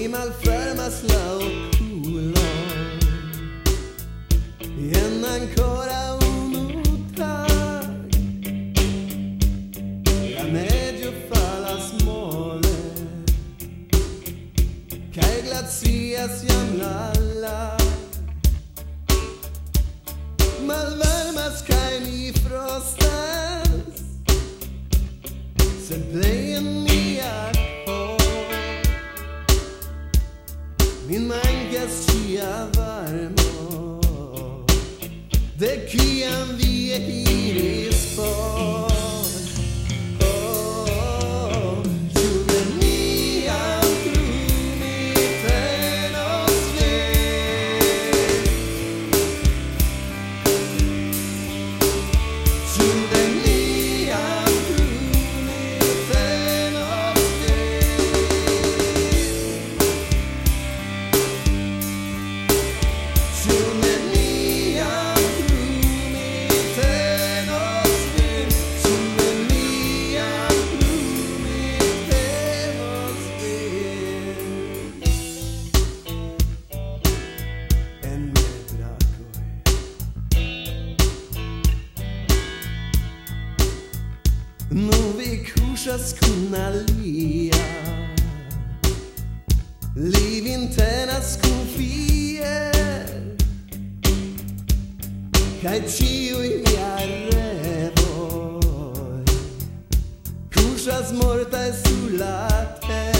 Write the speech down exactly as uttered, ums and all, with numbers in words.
malfermas la oculo y en ancora un tag la meglio fa la smole kai glacias jam la la malvarmas kai ni frostas sed plejen mia min mankas cia varmo de kiam vi iris por oh, ĉu neniam plu mi prenos vin? Ĉu neniam plu mi prenos vin? Ĉu neniam plu mi prenos vin? Ĉu neniam plu mi prenos vin? En medbrakoj nu vi kuŝas kun alia li vin tenas kun fier kaj ĉiuj miaj revoj kuŝas mortaj sur la tero.